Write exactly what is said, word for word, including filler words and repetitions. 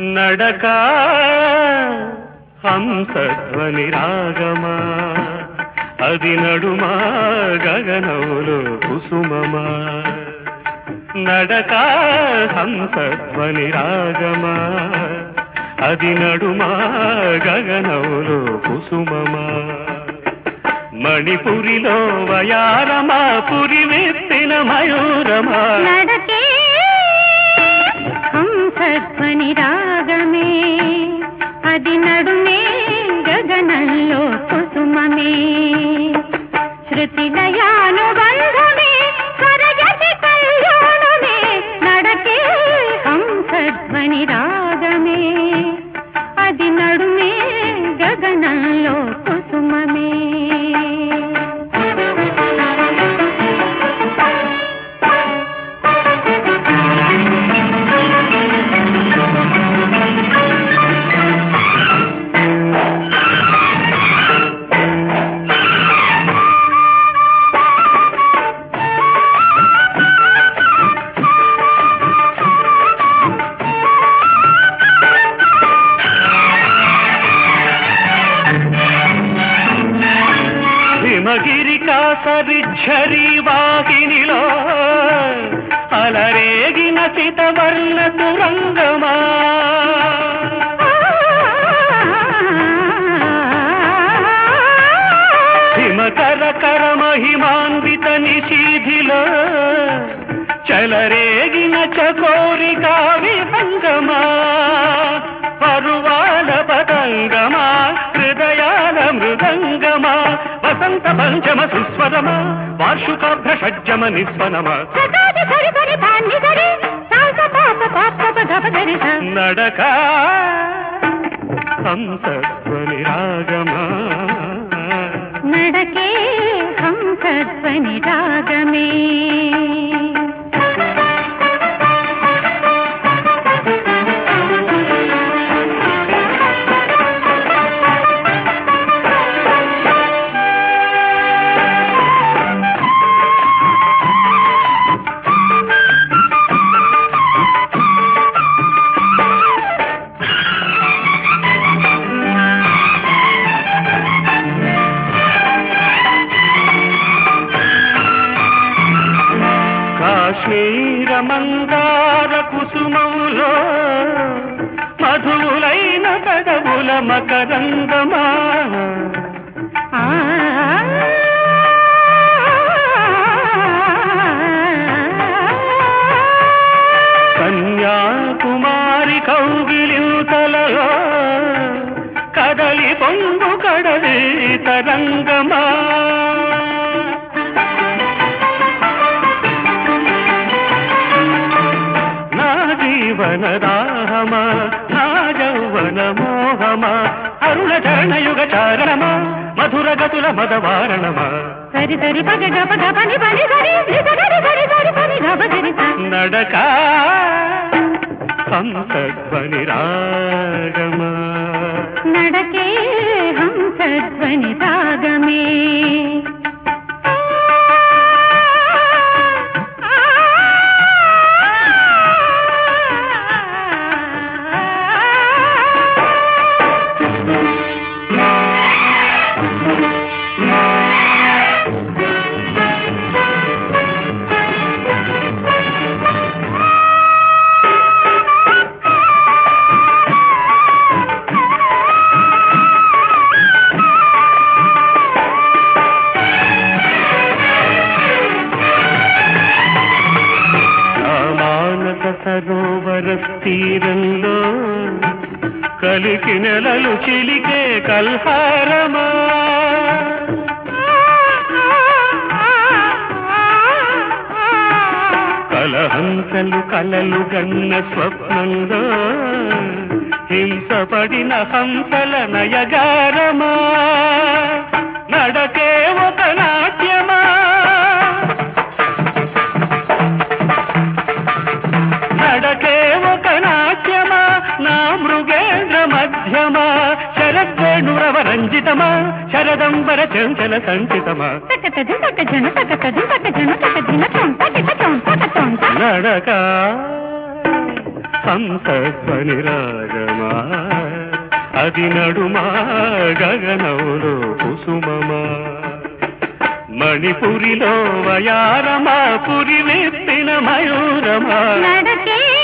నడక హంసధ్వని రాగమా అది నడుమా గగనములో కుసుమమా నడక హంసధ్వని రాగమా అది నడుమా గగనములో కుసుమమా మణిపురిలో వయారమా పురి వెత్తిన మయూరమా నడకే హంసధ్వని రాగమే అది నడుమే గగనంలో కుసుమమే శృతి లయానుబంధమే స్వరజతి కళ్యాణమే నడకే హంసధ్వని రాగమే అది నడుమే గగనంలో కుసుమమే హిమగిరికాసరిఝరి వాహినిలో అలరేగిన సితవర్ణ తురంగమా హిమకర కర మహిమాన్విత నిశీధిలో చలరేగిన చకోరికా విహంగమా పరువాల పతంగమా హృదయాల మృదంగమా వసంత పంచమ సుస్వరమా వార్షికాభ్ర షడ్జమ నిస్వనమా నడక హంసధ్వని రాగమా నడకే హంసధ్వని రాగమే కాశ్మీర మందార కుసుమంలో మధువులైన కదవుల మకరంగమా కన్యాకుమారి కౌగిలింతలలో కదలి పొంగు కడలి తరంగమా జీవనదాహమా నా యౌవన మోహమా అరుణ చరణయుగ చారణమా మధుర గతుల మదవారణమా సరి సరి పగ గప గపని పని సరి సరి సరి సరి పని గప సరి నడక హంసధ్వని రాగమా నడకే హంసధ్వని రాగమే సరోవర తీరంలో కలికి నెలలు చిలికే కల్హారమా కలహంసలు కలలు గన్న స్వప్నంలో హింసపడిన హంసల నయగారమా నడకే ఒక నాట్యమా నడకే ఒక నాట్యమా నా మృగేంద్ర మధ్యమా శరద్వేణురవ రంజితమా శరదంబర చంచల సంచితమా నడక హంసధ్వని రాగమా అది నడుమా గగనములో కుసుమమా మణిపురిలో వయారమా పురి వెప్పిన మయూరమా నడకే